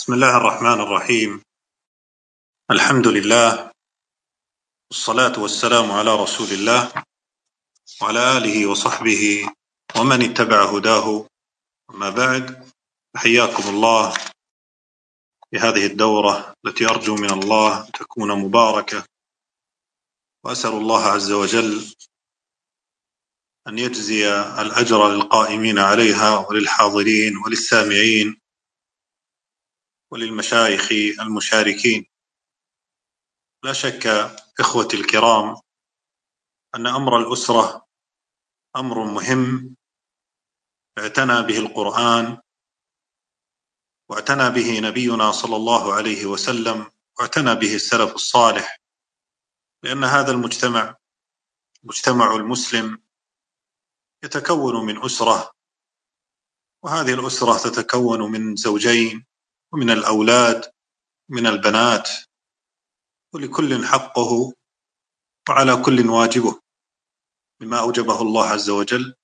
بسم الله الرحمن الرحيم. الحمد لله والصلاة والسلام على رسول الله وعلى آله وصحبه ومن اتبع هداه. أما بعد، حياكم الله في هذه الدورة التي أرجو من الله تكون مباركة، وأسأل الله عز وجل أن يجزي الأجر للقائمين عليها وللحاضرين وللسامعين وللمشايخ المشاركين. لا شك إخوتي الكرام أن أمر الأسرة أمر مهم اعتنى به القرآن، واعتنى به نبينا صلى الله عليه وسلم، واعتنى به السلف الصالح، لأن هذا مجتمع المسلم يتكون من أسرة، وهذه الأسرة تتكون من زوجين ومن الأولاد من البنات، ولكل حقه وعلى كل واجبه بما أوجبه الله عز وجل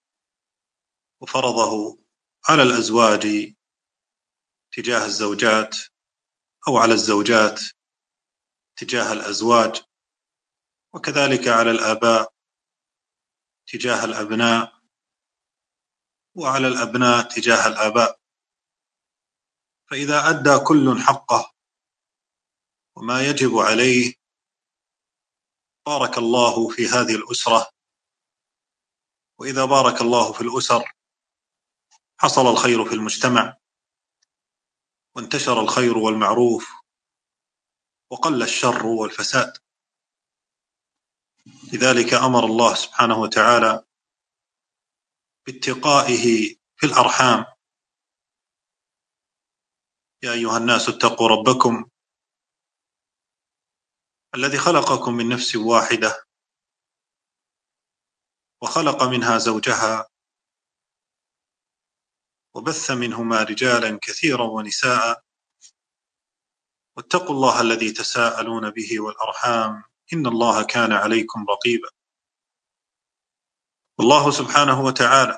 وفرضه على الأزواج تجاه الزوجات، أو على الزوجات تجاه الأزواج، وكذلك على الآباء تجاه الأبناء، وعلى الأبناء تجاه الآباء. فإذا أدى كل حقه وما يجب عليه بارك الله في هذه الأسرة، وإذا بارك الله في الأسر حصل الخير في المجتمع، وانتشر الخير والمعروف، وقل الشر والفساد. لذلك أمر الله سبحانه وتعالى باتقائه في الأرحام: يا أيها الناس اتقوا ربكم الذي خلقكم من نفس واحدة وخلق منها زوجها وبث منهما رجالا كثيرا ونساء، واتقوا الله الذي تساءلون به والأرحام إن الله كان عليكم رقيبا. الله سبحانه وتعالى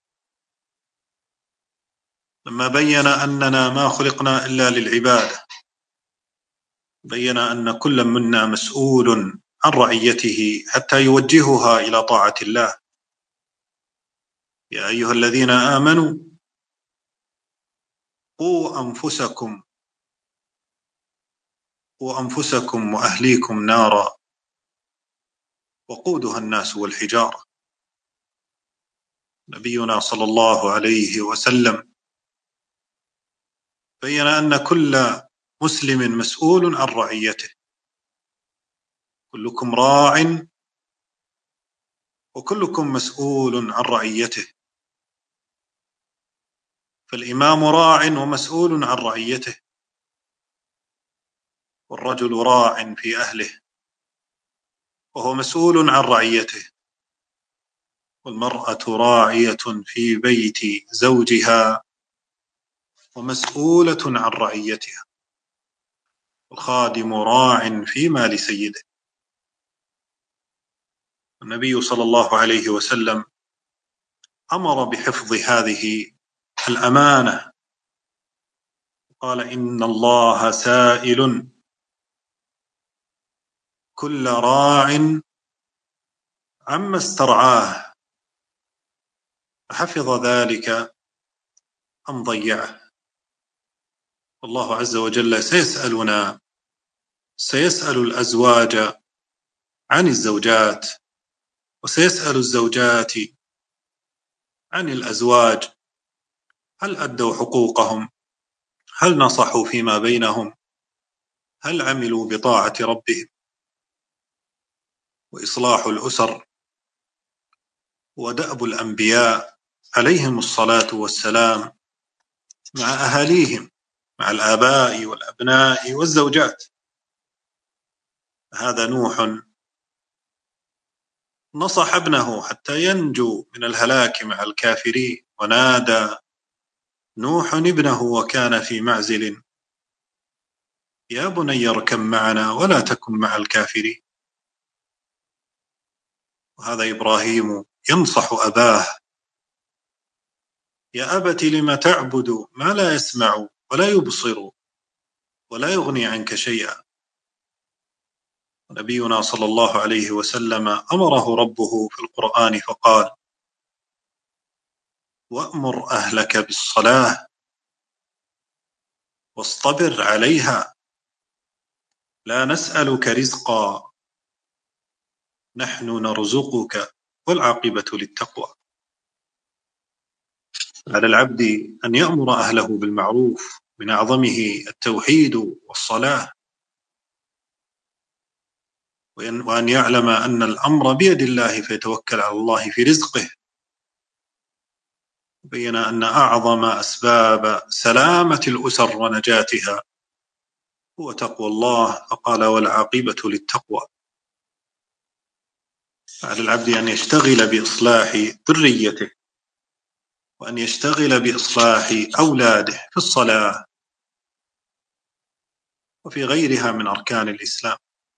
لما بين أننا ما خلقنا إلا للعبادة، بين أن كل منا مسؤول عن رعيته حتى يوجهها إلى طاعة الله. يا أيها الذين آمنوا قوا أنفسكم وأهليكم نارا وقودها الناس والحجارة. نبينا صلى الله عليه وسلم بين أن كل مسلم مسؤول عن رعيته، كلكم راع وكلكم مسؤول عن رعيته. فالإمام راع ومسؤول عن رعيته، والرجل راع في أهله وهو مسؤول عن رعيته، والمرأة راعية في بيت زوجها ومسؤولة عن رعيتها، والخادم راع في مال سيده. النبي صلى الله عليه وسلم أمر بحفظ هذه الأمانة، قال: إن الله سائل كل راع عما استرعاه أحفظ ذلك أم ضيعه. والله عز وجل سيسأل الأزواج عن الزوجات، وسيسأل الزوجات عن الأزواج: هل أدوا حقوقهم؟ هل نصحوا فيما بينهم؟ هل عملوا بطاعة ربهم؟ وإصلاح الأسر ودأب الأنبياء عليهم الصلاة والسلام مع أهاليهم، مع الآباء والأبناء والزوجات. هذا نوح نصح ابنه حتى ينجو من الهلاك مع الكافرين، ونادى نوح ابنه وكان في معزل: يا بني اركب معنا ولا تكن مع الكافرين. وهذا إبراهيم ينصح أباه: يا أبت لم تعبد ما لا يسمع ولا يبصر ولا يغني عنك شيئا. نبينا صلى الله عليه وسلم أمره ربه في القرآن فقال: وأمر أهلك بالصلاة واصطبر عليها لا نسألك رزقا نحن نرزقك والعاقبة للتقوى. على العبد أن يأمر أهله بالمعروف، من أعظمه التوحيد والصلاة، وأن يعلم أن الأمر بيد الله فيتوكل على الله في رزقه. بين أن أعظم أسباب سلامة الأسر ونجاتها هو تقوى الله، فقال: والعاقبة للتقوى. على العبد أن يشتغل بإصلاح ذريته، وأن يشتغل بإصلاح أولاده في الصلاة وفي غيرها من أركان الإسلام.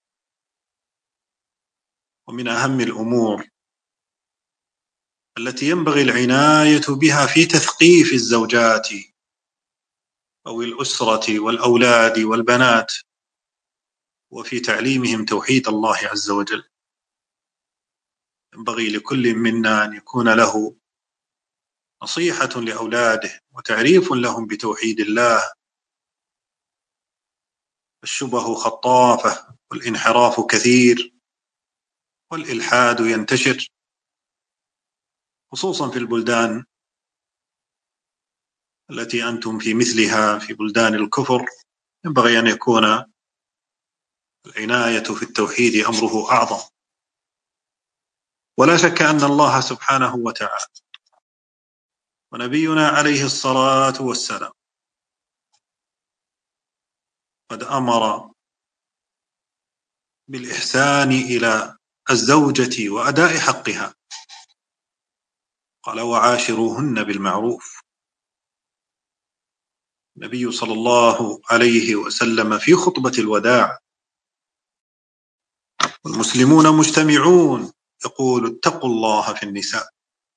ومن أهم الأمور التي ينبغي العناية بها في تثقيف الزوجات أو الأسرة والأولاد والبنات وفي تعليمهم توحيد الله عز وجل. ينبغي لكل منا أن يكون له نصيحة لأولاده وتعريف لهم بتوحيد الله. الشبه خطافة والانحراف كثير والإلحاد ينتشر، خصوصا في البلدان التي أنتم في مثلها، في بلدان الكفر. ينبغي أن يكون العناية في التوحيد أمره أعظم. ولا شك أن الله سبحانه وتعالى ونبينا عليه الصلاة والسلام قد أمر بالإحسان إلى الزوجة وأداء حقها. قال: وعاشروهن بالمعروف. النبي صلى الله عليه وسلم في خطبة الوداع والمسلمون مجتمعون يقول: اتقوا الله في النساء،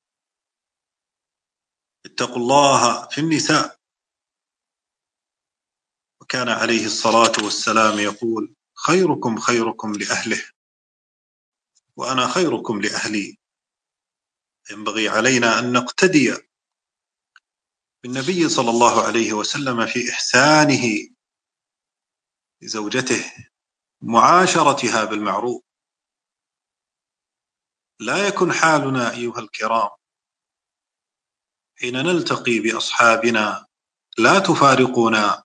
اتقوا الله في النساء. وكان عليه الصلاة والسلام يقول: خيركم خيركم لأهله وأنا خيركم لأهلي. ينبغي علينا أن نقتدي بالنبي صلى الله عليه وسلم في إحسانه لزوجته، معاشرتها بالمعروف. لا يكن حالنا أيها الكرام حين نلتقي بأصحابنا لا تفارقنا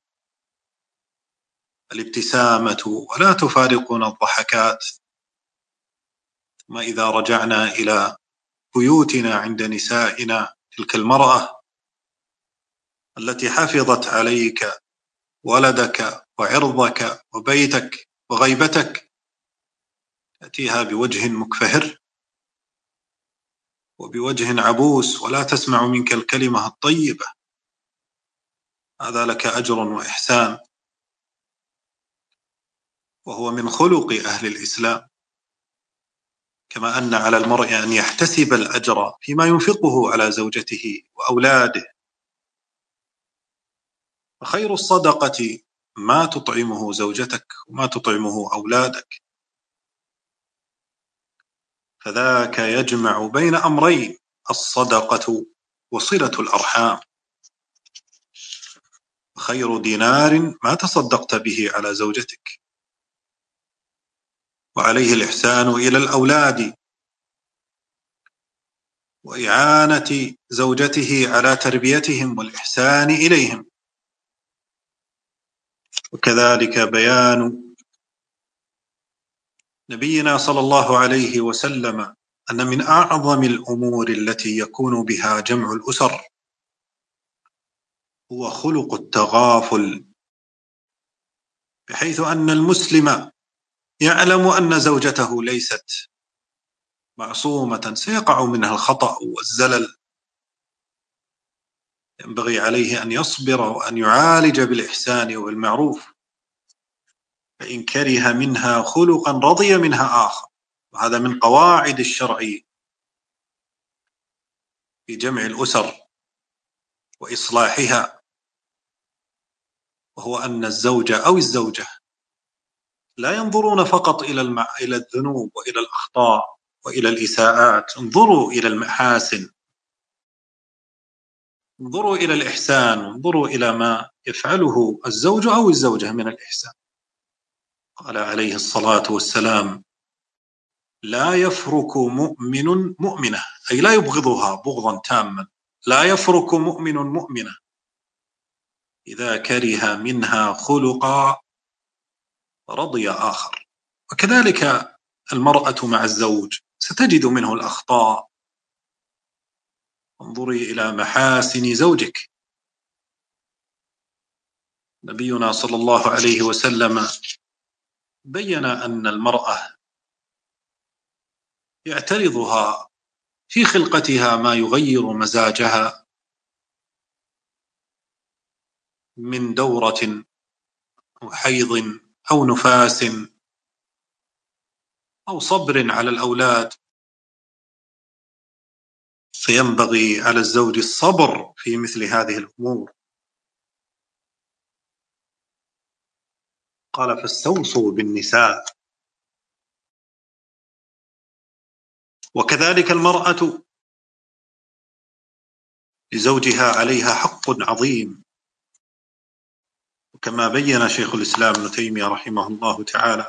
الابتسامة ولا تفارقنا الضحكات، ثم إذا رجعنا إلى بيوتنا عند نسائنا، تلك المرأة التي حفظت عليك ولدك وعرضك وبيتك وغيبتك، تأتيها بوجه مكفهر وبوجه عبوس ولا تسمع منك الكلمة الطيبة. هذا لك أجر وإحسان، وهو من خلق أهل الإسلام. كما أن على المرء أن يحتسب الأجر فيما ينفقه على زوجته وأولاده. فخير الصدقة ما تطعمه زوجتك وما تطعمه أولادك، فذاك يجمع بين أمرين: الصدقة وصلة الأرحام. خير دينار ما تصدقت به على زوجتك. وعليه الإحسان إلى الأولاد وإعانة زوجته على تربيتهم والإحسان إليهم. وكذلك بيان نبينا صلى الله عليه وسلم أن من أعظم الأمور التي يكون بها جمع الأسر هو خلق التغافل، بحيث أن المسلم يعلم أن زوجته ليست معصومة، سيقع منها الخطأ والزلل. ينبغي عليه أن يصبر وأن يعالج بالإحسان والمعروف، فإن كره منها خلقا رضي منها آخر. وهذا من قواعد الشرع في جمع الأسر وإصلاحها. وهو أن الزوج أو الزوجة لا ينظرون فقط إلى الذنوب وإلى الأخطاء وإلى الإساءات، انظروا إلى المحاسن، انظروا إلى الإحسان، انظروا إلى ما يفعله الزوج أو الزوجة من الإحسان. قال عليه الصلاة والسلام: لا يفرك مؤمن مؤمنة، أي لا يبغضها بغضا تاما، لا يفرك مؤمن مؤمنة إذا كره منها خلقا رضي آخر. وكذلك المرأة مع الزوج ستجد منه الأخطاء. انظري إلى محاسن زوجك. نبينا صلى الله عليه وسلم بين أن المرأة يعترضها في خلقتها ما يغير مزاجها من دورة أو حيض أو نفاس أو صبر على الأولاد، فينبغي على الزوج الصبر في مثل هذه الأمور. قال: فاستوصوا بالنساء. وكذلك المرأة لزوجها عليها حق عظيم، وكما بين شيخ الإسلام ابن تيمية رحمه الله تعالى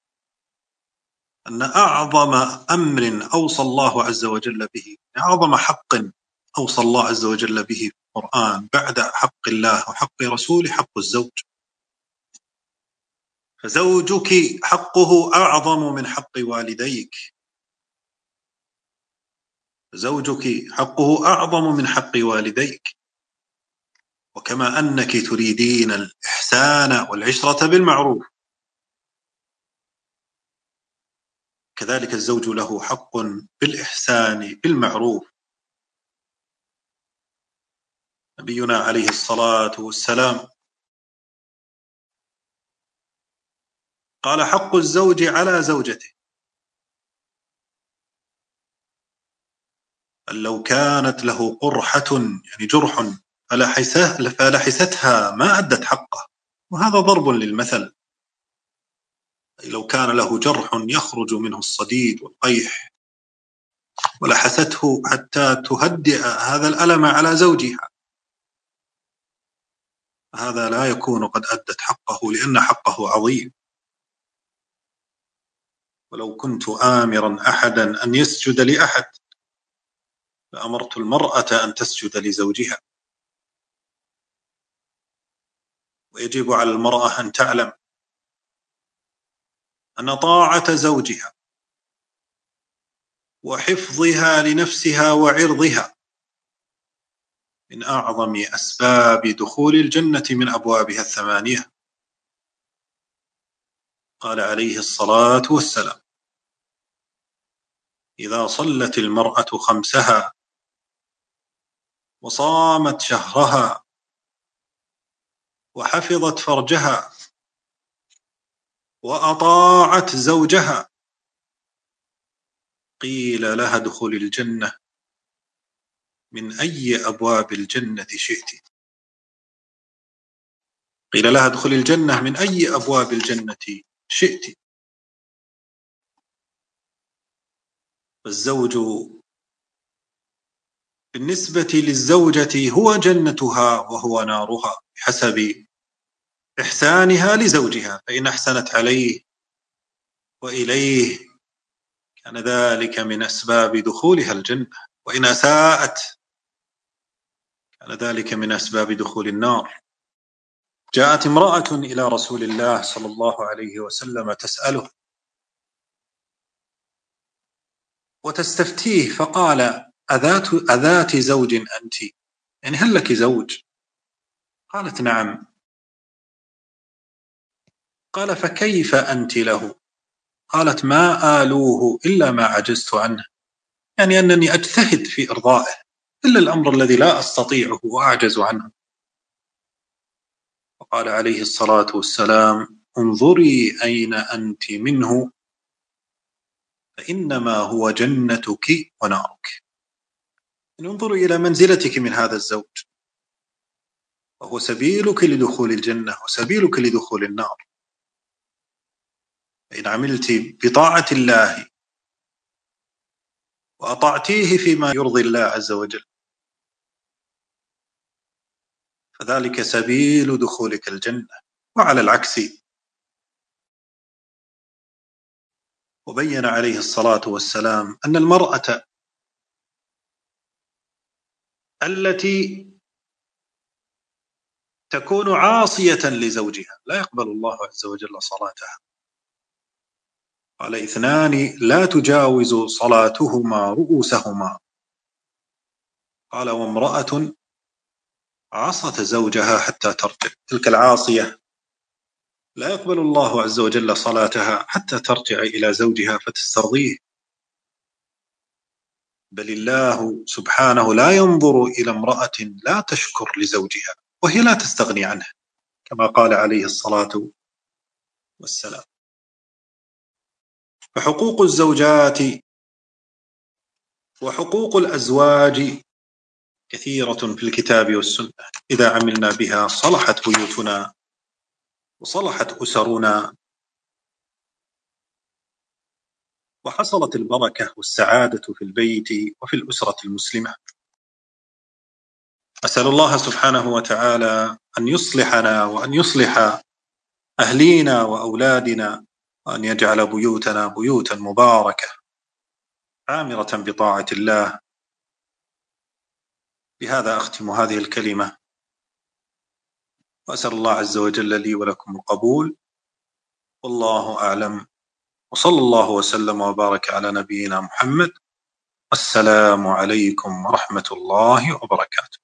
أن أعظم أمر أوصى الله عز وجل به، أعظم حق أوصى الله عز وجل به في القرآن بعد حق الله وحق رسوله حق الزوج. فزوجك حقه أعظم من حق والديك، زوجك حقه أعظم من حق والديك. وكما أنك تريدين الإحسان والعشرة بالمعروف، كذلك الزوج له حق بالإحسان بالمعروف. نبينا عليه الصلاة والسلام قال: حق الزوج على زوجته أن لو كانت له قرحة، يعني جرح، فلحستها ما أدت حقه. وهذا ضرب للمثل. لو كان له جرح يخرج منه الصديد والقيح ولحسته حتى تهدئ هذا الألم على زوجها، هذا لا يكون قد أدت حقه، لأن حقه عظيم. ولو كنت آمرا أحدا أن يسجد لأحد لأمرت المرأة أن تسجد لزوجها. ويجب على المرأة أن تعلم أن طاعة زوجها وحفظها لنفسها وعرضها من أعظم أسباب دخول الجنة من أبوابها الثمانية. قال عليه الصلاة والسلام: إذا صلت المرأة خمسها وصامت شهرها وحفظت فرجها وأطاعت زوجها قيل لها ادخل الجنة من أي أبواب الجنة شئت. قيل لها ادخل الجنة من أي أبواب الجنة شئت. فالزوج بالنسبة للزوجة هو جنتها وهو نارها بحسب إحسانها لزوجها، فإن أحسنت عليه وإليه كان ذلك من أسباب دخولها الجنة، وإن أساءت كان ذلك من أسباب دخول النار. جاءت امرأة إلى رسول الله صلى الله عليه وسلم تسأله وتستفتيه، فقال: أذات زوج أنت؟ يعني هل لك زوج؟ قالت: نعم. قال: فكيف أنت له؟ قالت: ما آلوه إلا ما عجزت عنه، يعني أنني أجتهد في إرضائه إلا الأمر الذي لا أستطيعه وأعجز عنه. وقال عليه الصلاة والسلام: انظري أين أنت منه فإنما هو جنتك ونارك. يعني انظري إلى منزلتك من هذا الزوج. وهو سبيلك لدخول الجنة وسبيلك لدخول النار. إن عملت بطاعة الله وأطعتيه فيما يرضي الله عز وجل فذلك سبيل دخولك الجنة. وعلى العكس، وبين عليه الصلاة والسلام أن المرأة التي تكون عاصية لزوجها لا يقبل الله عز وجل صلاتها. قال: 2 لا تجاوز صلاتهما رؤوسهما. قال: وامرأة عصت زوجها حتى ترجع. تلك العاصية لا يقبل الله عز وجل صلاتها حتى ترجع إلى زوجها فتسترضيه. بل الله سبحانه لا ينظر إلى امرأة لا تشكر لزوجها وهي لا تستغني عنه، كما قال عليه الصلاة والسلام. فحقوق الزوجات وحقوق الأزواج كثيرة في الكتاب والسنة. إذا عملنا بها صلحت بيوتنا وصلحت أسرنا وحصلت البركة والسعادة في البيت وفي الأسرة المسلمة. أسأل الله سبحانه وتعالى أن يصلحنا وأن يصلح أهلينا وأولادنا، وأن يجعل بيوتنا بيوتا مباركة عامرة بطاعة الله. بهذا أختم هذه الكلمة، وأسأل الله عز وجل لي ولكم القبول، والله أعلم، وصلى الله وسلم وبارك على نبينا محمد. السلام عليكم ورحمة الله وبركاته.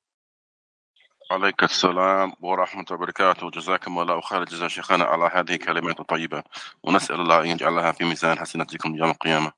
عليك السلام ورحمة الله وبركاته. جزاكم الله خير الجزاء شيخنا على هذه الكلمات الطيبة، ونسأل الله أن يجعلها في ميزان حسناتكم يوم القيامة.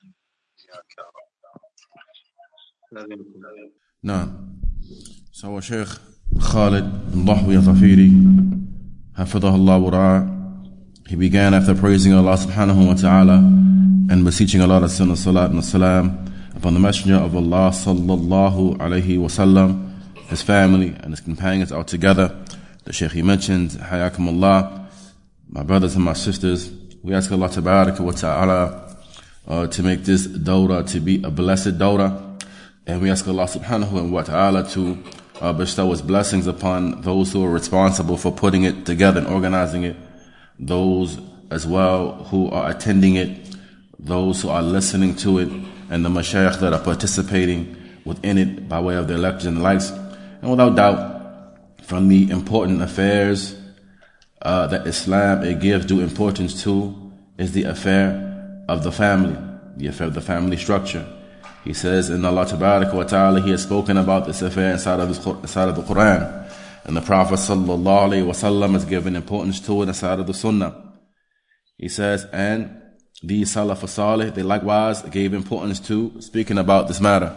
نعم. So Sheikh Khalid Ndahwi Al-Thafiri, Hafidhahullah wa Ra'ah, he began after praising Allah subhanahu wa ta'ala and beseeching Allah to send a salat and a salam upon the Messenger of Allah sallallahu alayhi wa sallam, his family and his companions all together. The Shaykh, he mentioned, Hayakum Allah, my brothers and my sisters, we ask Allah tabaraka wa ta'ala to make this dawrah to be a blessed dawrah, and we ask Allah subhanahu wa ta'ala to bestow his blessings upon those who are responsible for putting it together and organizing it, those as well who are attending it, those who are listening to it, and the mashayikh that are participating within it by way of their lectures and the likes. And without doubt, from the important affairs that Islam it gives due importance to is the affair of the family, the affair of the family structure. He says, in Allah Tabaraka wa Ta'ala, he has spoken about this affair inside of the Quran. And the Prophet Sallallahu Alaihi Wasallam has given importance to it inside of the Sunnah. He says, and the Salaf Salih, they likewise gave importance to speaking about this matter.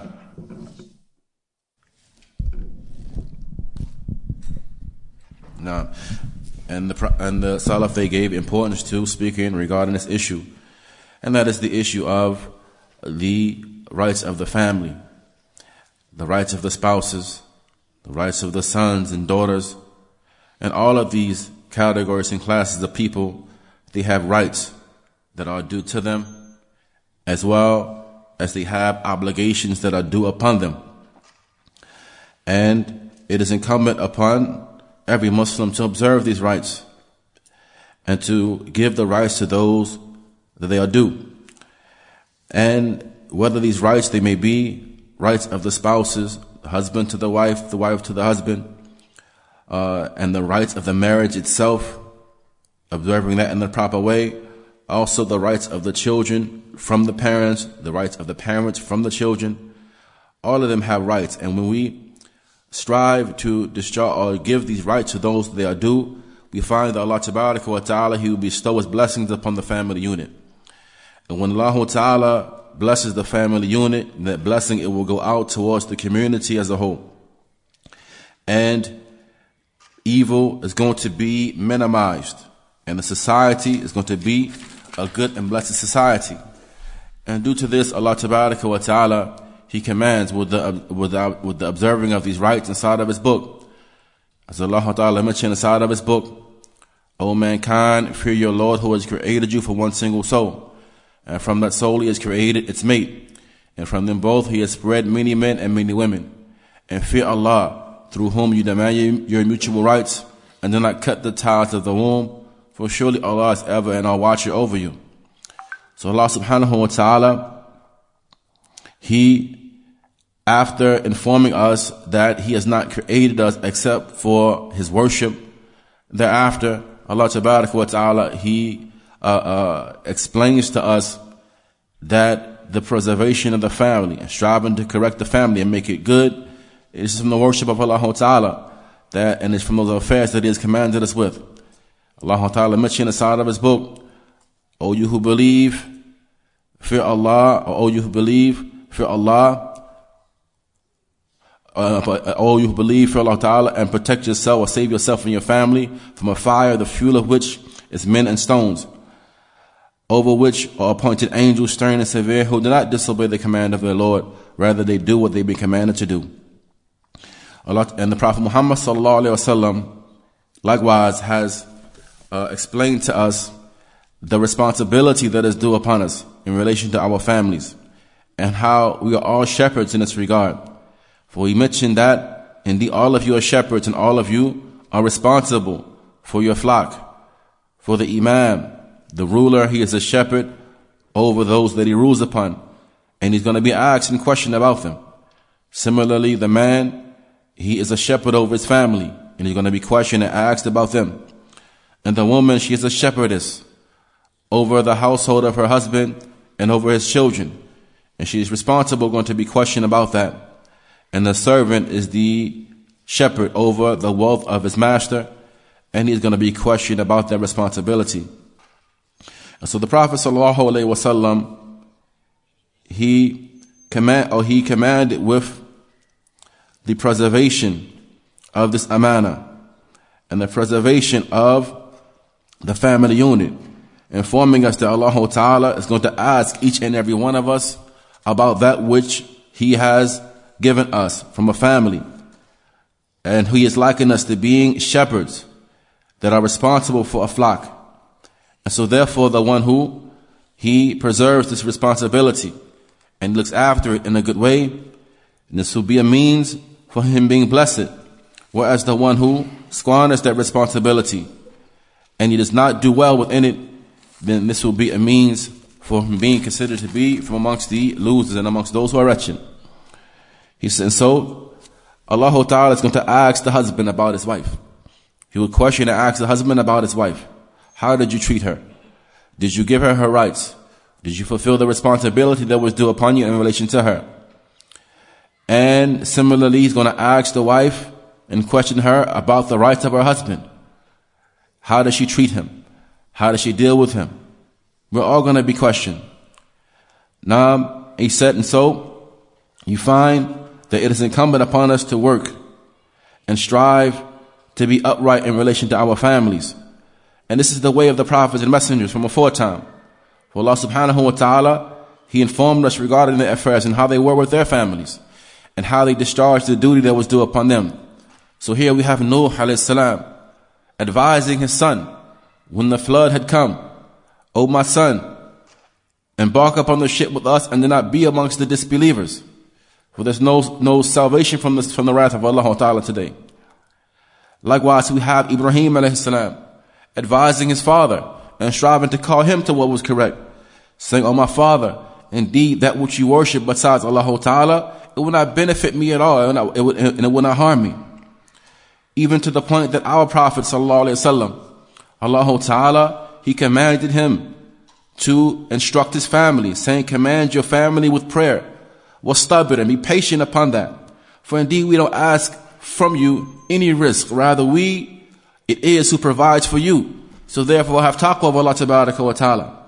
Now, and the Salaf, they gave importance to speaking regarding this issue. And that is the issue of the rights of the family, the rights of the spouses, the rights of the sons and daughters, and all of these categories and classes of people, they have rights that are due to them, as well as they have obligations that are due upon them. And it is incumbent upon every Muslim to observe these rights and to give the rights to those that they are due. And whether these rights, they may be rights of the spouses, the husband to the wife to the husband, and the rights of the marriage itself, observing that in the proper way. Also the rights of the children from the parents, the rights of the parents from the children. All of them have rights. And when we strive to discharge or give these rights to those they are due, we find that Allah Tabaraka wa Ta'ala, he will bestow his blessings upon the family unit. And when Allah Ta'ala blesses the family unit, that blessing, it will go out towards the community as a whole. And evil is going to be minimized. And the society is going to be a good and blessed society. And due to this, Allah Tabaraka wa Ta'ala, he commands with the observing of these rights inside of his book. As Allah Ta'ala mentioned inside of his book, O mankind, fear your Lord who has created you for one single soul. And from that soul he has created its mate. And from them both he has spread many men and many women. And fear Allah, through whom you demand your mutual rights, and do not cut the ties of the womb, for surely Allah is ever and all watcher over you. So Allah subhanahu wa ta'ala, He, after informing us that He has not created us except for His worship, thereafter, Allah tabarak wa ta'ala, He explains to us that the preservation of the family and striving to correct the family and make it good is from the worship of Allah ta'ala, and it's from those affairs that He has commanded us with. Allah ta'ala mentioned inside of His book, O you who believe, fear Allah, or O you who believe, fear Allah, O you who believe, fear Allah ta'ala, and protect yourself or save yourself and your family from a fire, the fuel of which is men and stones, over which are appointed angels stern and severe, who do not disobey the command of their Lord, rather they do what they've been commanded to do. Allah and the Prophet Muhammad sallallahu alaihi wasallam likewise has explained to us the responsibility that is due upon us in relation to our families, and how we are all shepherds in this regard. For he mentioned that indeed all of you are shepherds, and all of you are responsible for your flock. For the Imam, the ruler, he is a shepherd over those that he rules upon, and he's going to be asked and questioned about them. Similarly, the man, he is a shepherd over his family, and he's going to be questioned and asked about them. And the woman, she is a shepherdess over the household of her husband and over his children, and she is responsible, going to be questioned about that. And the servant is the shepherd over the wealth of his master, and he's going to be questioned about that responsibility. And so the Prophet sallallahu alaihi wasallam, he commanded with the preservation of this amana and the preservation of the family unit, informing us that Allah Ta'ala is going to ask each and every one of us about that which He has given us from a family. And He is likened us to being shepherds that are responsible for a flock. And so therefore the one who he preserves this responsibility and looks after it in a good way, and this will be a means for him being blessed. Whereas the one who squanders that responsibility and he does not do well within it, then this will be a means for him being considered to be from amongst the losers and amongst those who are wretched. He said, so Allah Ta'ala is going to ask the husband about his wife. He will question and ask the husband about his wife. How did you treat her? Did you give her her rights? Did you fulfill the responsibility that was due upon you in relation to her? And similarly, he's going to ask the wife and question her about the rights of her husband. How does she treat him? How does she deal with him? We're all going to be questioned. Now, he said, and so you find that it is incumbent upon us to work and strive to be upright in relation to our families. And this is the way of the prophets and messengers from aforetime. For Allah subhanahu wa ta'ala, He informed us regarding their affairs and how they were with their families and how they discharged the duty that was due upon them. So here we have Nuh alayhi salam advising his son when the flood had come, O my son, embark upon the ship with us and do not be amongst the disbelievers. For there's no salvation from the wrath of Allah Ta'ala today. Likewise, we have Ibrahim alayhi salam advising his father and striving to call him to what was correct, saying, O my father, indeed that which you worship besides Allah Ta'ala, it will not benefit me at all, and it will not harm me. Even to the point that our Prophet sallallahu alaihi wasallam, Allah Ta'ala, He commanded him to instruct his family, saying, command your family with prayer, wastabir, and be patient upon that. For indeed we don't ask from you any risk, rather it is who provides for you. So therefore have taqwa of Allah tabaraka wa ta'ala.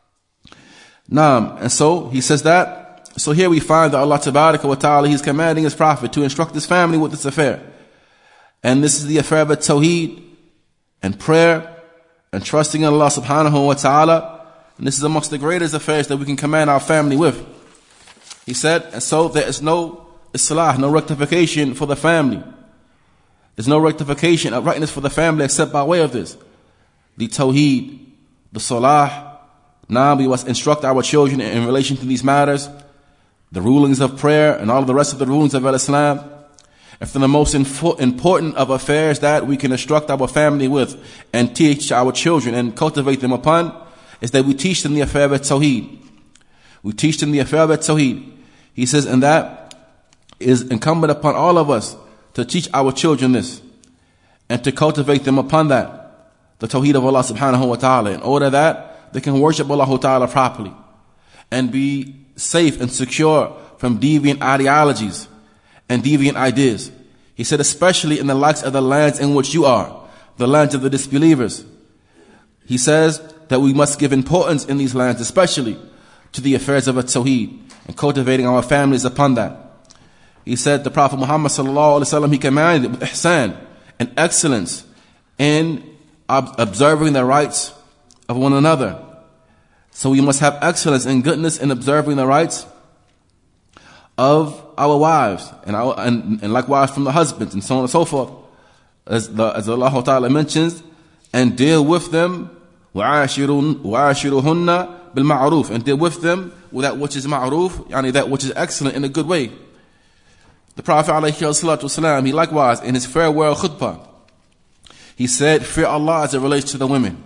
Naam, and so he says that. So here we find that Allah tabaraka wa ta'ala, He's commanding His Prophet to instruct his family with this affair. And this is the affair of tawheed and prayer and trusting in Allah subhanahu wa ta'ala. And this is amongst the greatest affairs that we can command our family with. He said, and so there is no islah, no rectification for the family There's no rectification of rightness for the family except by way of this. The tawheed, the salah. Now we must instruct our children in relation to these matters, the rulings of prayer and all of the rest of the rulings of Islam. And from the most important of affairs that we can instruct our family with and teach our children and cultivate them upon is that we teach them the affair of tawheed. We teach them the affair of tawheed. He says, and that is incumbent upon all of us to teach our children this and to cultivate them upon that, the tawheed of Allah subhanahu wa ta'ala, in order that they can worship Allah ta'ala properly and be safe and secure from deviant ideologies and deviant ideas. He said, especially in the likes of the lands in which you are, the lands of the disbelievers. He says that we must give importance in these lands, especially to the affairs of tawheed and cultivating our families upon that. He said the Prophet Muhammad sallallahu alaihi wasallam, he commanded with ihsan and excellence in observing the rights of one another. So we must have excellence and goodness in observing the rights of our wives and likewise from the husbands and so on and so forth, as Allah Ta'ala mentions, and deal with them وَعَاشِرُهُنَّ بِالْمَعْرُوفِ, and deal with them with that which is ma'roof, yani that which is excellent in a good way. The Prophet ﷺ, he likewise in his farewell khutbah, he said, fear Allah as it relates to the women.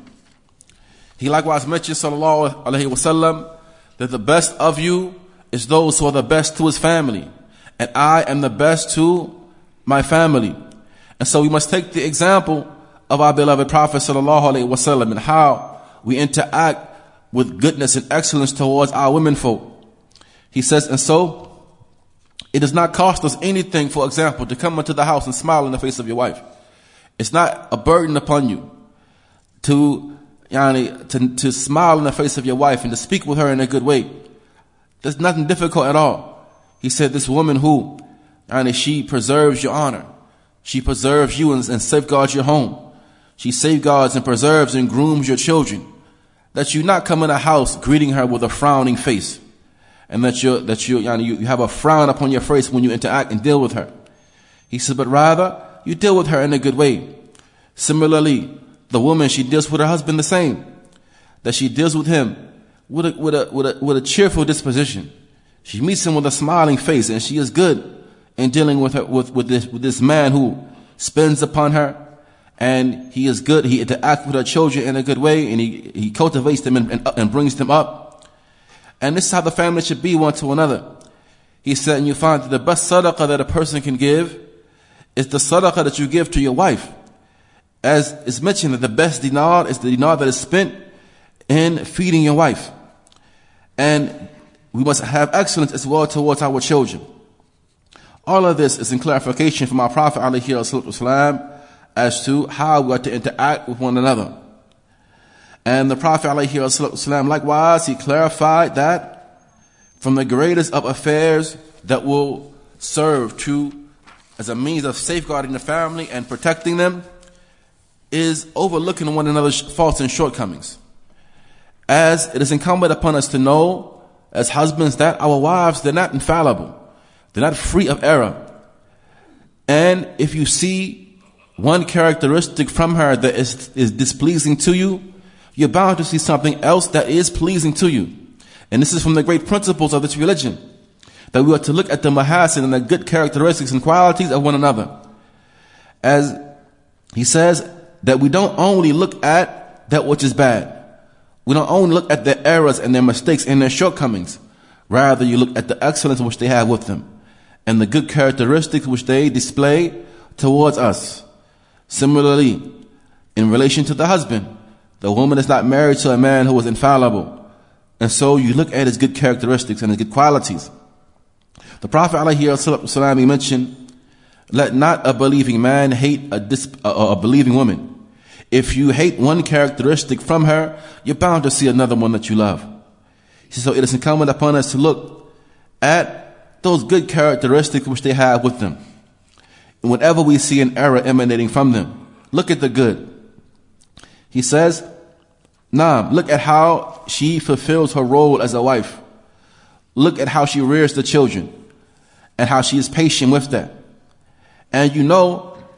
He likewise mentioned sallallahu alaihi wasallam that the best of you is those who are the best to his family, and I am the best to my family. And so we must take the example of our beloved Prophet sallallahu alaihi wasallam and how we interact with goodness and excellence towards our womenfolk. He says, and so it does not cost us anything, for example, to come into the house and smile in the face of your wife. It's not a burden upon you to smile in the face of your wife and to speak with her in a good way. There's nothing difficult at all. He said this woman who, she preserves your honor. She preserves you and safeguards your home. She safeguards and preserves and grooms your children. That you not come in a house greeting her with a frowning face. And that you have a frown upon your face when you interact and deal with her. He said, but rather, you deal with her in a good way. Similarly, the woman, she deals with her husband the same. That she deals with him with a cheerful disposition. She meets him with a smiling face, and she is good in dealing with her, with this man who spends upon her. And he is good. He interacts with her children in a good way, and he cultivates them and brings them up. And this is how the family should be one to another. He said, and you find that the best sadaqah that a person can give is the sadaqah that you give to your wife. As is mentioned, that the best dinar is the dinar that is spent in feeding your wife. And we must have excellence as well towards our children. All of this is in clarification from our Prophet ﷺ as to how we are to interact with one another. And the Prophet ﷺ, likewise, he clarified that from the greatest of affairs that will serve as a means of safeguarding the family and protecting them is overlooking one another's faults and shortcomings. As it is incumbent upon us to know, as husbands, that our wives, they're not infallible. They're not free of error. And if you see one characteristic from her that is displeasing to you, you're bound to see something else that is pleasing to you. And this is from the great principles of this religion, that we are to look at the mahasin and the good characteristics and qualities of one another. As he says that we don't only look at that which is bad. We don't only look at their errors and their mistakes and their shortcomings. Rather, you look at the excellence which they have with them and the good characteristics which they display towards us. Similarly, in relation to the husband, the woman is not married to a man who is infallible. And so you look at his good characteristics and his good qualities. The Prophet ﷺ mentioned, let not a believing man hate a believing woman. If you hate one characteristic from her, you're bound to see another one that you love. So it is incumbent upon us to look at those good characteristics which they have with them. And whenever we see an error emanating from them, look at the good. He says, look at how she fulfills her role as a wife. Look at how she rears the children and how she is patient with that. And you know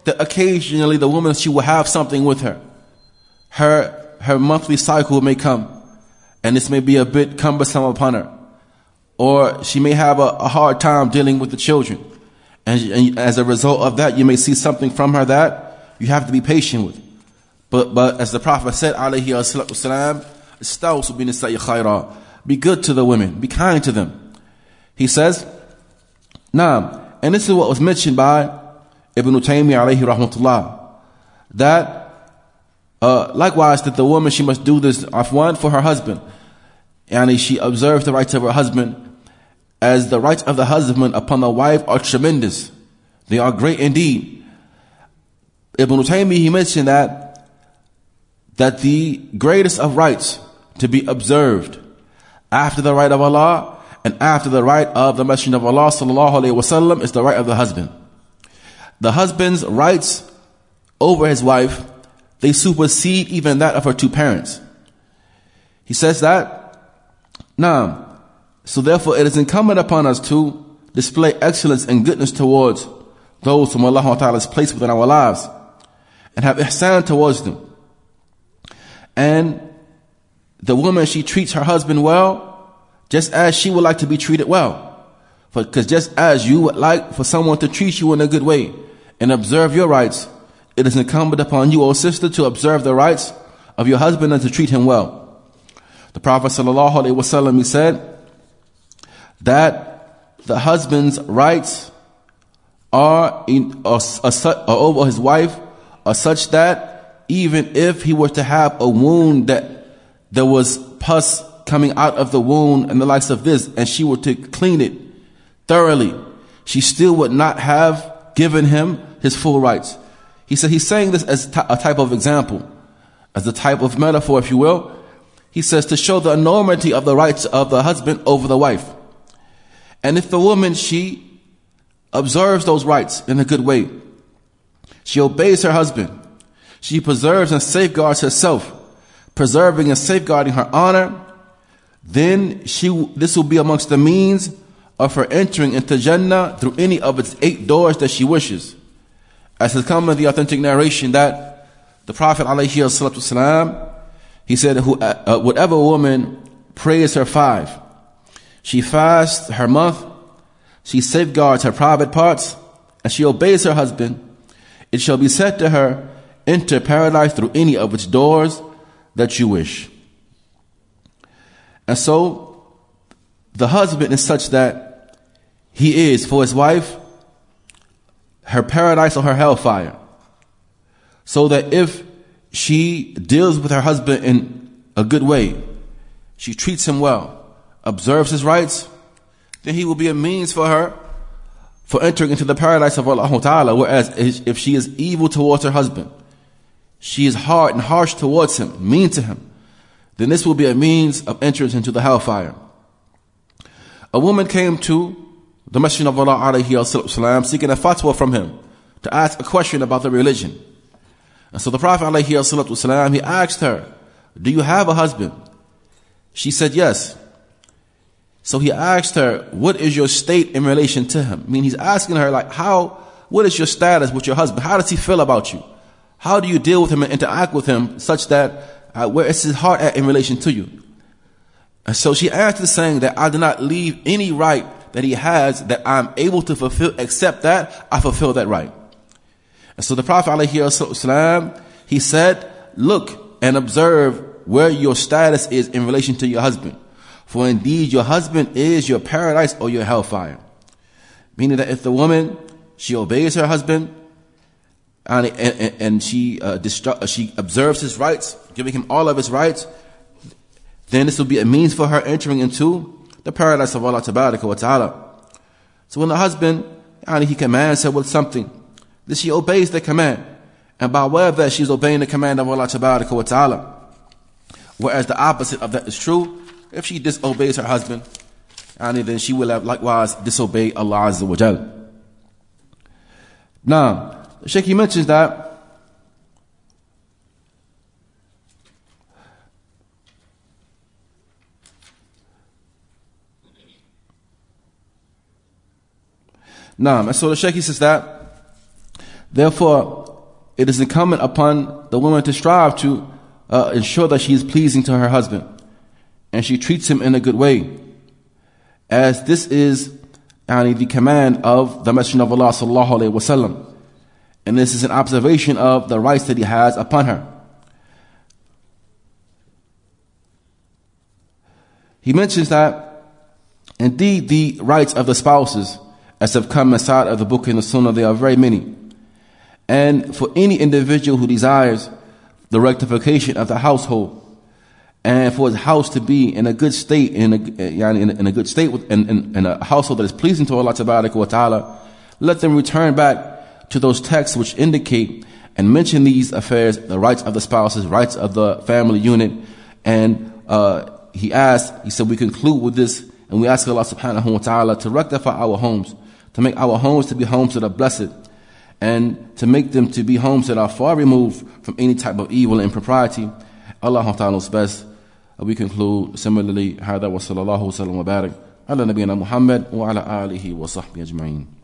that occasionally the woman, she will have something with her. Her monthly cycle may come, and this may be a bit cumbersome upon her. Or she may have a hard time dealing with the children. And as a result of that, you may see something from her that you have to be patient with. But as the Prophet said, alayhi salatu wasalam, istawsu bin nisa'i khayra, be good to the women, be kind to them. He says, Naam, and this is what was mentioned by Ibn Taymiyyah alayhi rahmatullah, that likewise that the woman, she must do this afwan for her husband. And she observes the rights of her husband, as the rights of the husband upon the wife are tremendous. They are great indeed. Ibn Taymiyyah, he mentioned that the greatest of rights to be observed after the right of Allah and after the right of the Messenger of Allah sallallahu alaihi wasallam is the right of the husband. The husband's rights over his wife, they supersede even that of her two parents. He says that, Naam, so therefore it is incumbent upon us to display excellence and goodness towards those whom Allah Ta'ala has placed within our lives and have ihsan towards them. And the woman, she treats her husband well, just as she would like to be treated well. Because just as you would like for someone to treat you in a good way and observe your rights, it is incumbent upon you, O sister, to observe the rights of your husband and to treat him well. The Prophet sallallahu alaihi wasallam, he said that the husband's rights are over his wife are such that even if he were to have a wound that there was pus coming out of the wound and the likes of this, and she were to clean it thoroughly, she still would not have given him his full rights. He said he's saying this as a type of example, as a type of metaphor, if you will. He says to show the enormity of the rights of the husband over the wife. And if the woman, she observes those rights in a good way, she obeys her husband, she preserves and safeguards herself, preserving and safeguarding her honor, then this will be amongst the means of her entering into Jannah through any of its 8 doors that she wishes. As has come in the authentic narration that the Prophet alayhi salatu wasalam, he said, whatever woman prays her 5, she fasts her month, she safeguards her private parts, and she obeys her husband, it shall be said to her, enter paradise through any of its doors that you wish. And so the husband is such that he is for his wife her paradise or her hellfire. So that if she deals with her husband in a good way, she treats him well, observes his rights, then he will be a means for her for entering into the paradise of Allah Ta'ala. Whereas if she is evil towards her husband, she is hard and harsh towards him, mean to him, then this will be a means of entrance into the hellfire. A woman came to the Messenger of Allah alayhi salam seeking a fatwa from him to ask a question about the religion. And so the Prophet alayhi salam, he asked her, do you have a husband? She said yes. So he asked her, what is your state in relation to him? I mean, he's asking her like, what is your status with your husband? How does he feel about you? How do you deal with him and interact with him such that where is his heart at in relation to you? And so she answered saying that I do not leave any right that he has that I'm able to fulfill, except that I fulfill that right. And so the Prophet ﷺ, he said, look and observe where your status is in relation to your husband. For indeed your husband is your paradise or your hellfire. Meaning that if the woman, she obeys her husband, and she observes his rights, giving him all of his rights, then this will be a means for her entering into the paradise of Allah Tabaraka wa Ta'ala. So when the husband, he commands her with something, then she obeys the command. And by way of that, she's obeying the command of Allah Tabaraka wa Ta'ala. Whereas the opposite of that is true. If she disobeys her husband, then she will have likewise disobeyed Allah Azza wa Jal. Now, the Shaykh, he mentions that and so the Shaykh, he says that therefore it is incumbent upon the woman to strive to ensure that she is pleasing to her husband and she treats him in a good way, as this is the command of the Messenger of Allah sallallahu alaihi wasallam, and this is an observation of the rights that he has upon her. He mentions that indeed the rights of the spouses, as have come inside of the book and the Sunnah, they are very many. And for any individual who desires the rectification of the household, and for his house to be in a good state, in a good state, in a household that is pleasing to Allah Tabaraka wa Ta'ala, let them return back to those texts which indicate and mention these affairs, the rights of the spouses, rights of the family unit. And he said, we conclude with this, and we ask Allah Subhanahu wa Ta'ala to rectify our homes, to make our homes to be homes that are blessed, and to make them to be homes that are far removed from any type of evil and impropriety. Allah Ta'ala knows best. We conclude similarly. هذا وصلى الله وسلم وبارك على نبينا محمد وعلى آله وصحبه أجمعين.